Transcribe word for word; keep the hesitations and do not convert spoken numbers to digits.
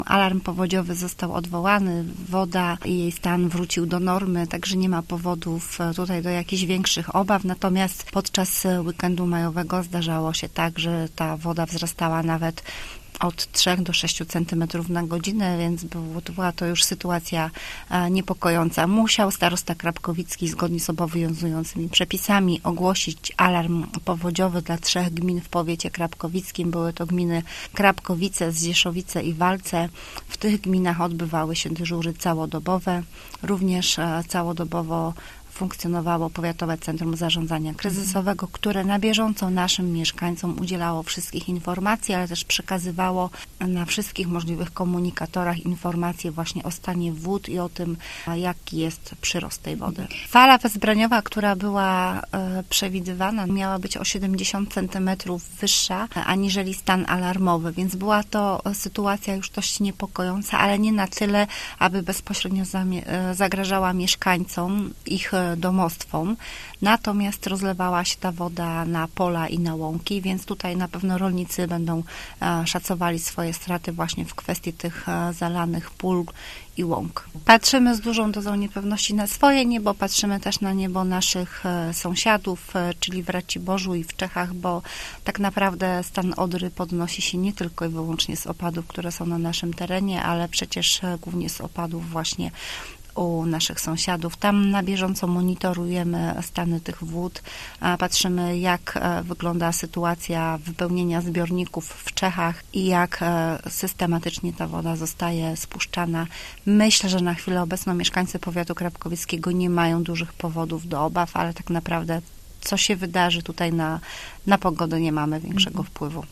Alarm powodziowy został odwołany, woda i jej stan wrócił do normy, także nie ma powodów tutaj do jakichś większych obaw. Natomiast podczas weekendu majowego zdarzało się tak, że ta woda wzrastała nawet od trzech do sześciu centymetrów na godzinę, więc było, to była to już sytuacja niepokojąca. Musiał starosta krapkowicki zgodnie z obowiązującymi przepisami ogłosić alarm powodziowy dla trzech gmin w powiecie krapkowickim. Były to gminy Krapkowice, Zdzieszowice i Walce. W tych gminach odbywały się dyżury całodobowe. Również całodobowo funkcjonowało Powiatowe Centrum Zarządzania Kryzysowego, które na bieżąco naszym mieszkańcom udzielało wszystkich informacji, ale też przekazywało na wszystkich możliwych komunikatorach informacje właśnie o stanie wód i o tym, jaki jest przyrost tej wody. Fala wezbraniowa, która była e, przewidywana, miała być o siedemdziesiąt centymetrów wyższa aniżeli stan alarmowy, więc była to sytuacja już dość niepokojąca, ale nie na tyle, aby bezpośrednio zamie- zagrażała mieszkańcom, ich domostwom. Natomiast rozlewała się ta woda na pola i na łąki, więc tutaj na pewno rolnicy będą szacowali swoje straty właśnie w kwestii tych zalanych pól i łąk. Patrzymy z dużą dozą niepewności na swoje niebo, patrzymy też na niebo naszych sąsiadów, czyli w Raciborzu i w Czechach, bo tak naprawdę stan Odry podnosi się nie tylko i wyłącznie z opadów, które są na naszym terenie, ale przecież głównie z opadów właśnie u naszych sąsiadów. Tam na bieżąco monitorujemy stany tych wód, patrzymy, jak wygląda sytuacja wypełnienia zbiorników w Czechach i jak systematycznie ta woda zostaje spuszczana. Myślę, że na chwilę obecną mieszkańcy powiatu krapkowieckiego nie mają dużych powodów do obaw, ale tak naprawdę co się wydarzy tutaj na, na pogodę, nie mamy większego wpływu.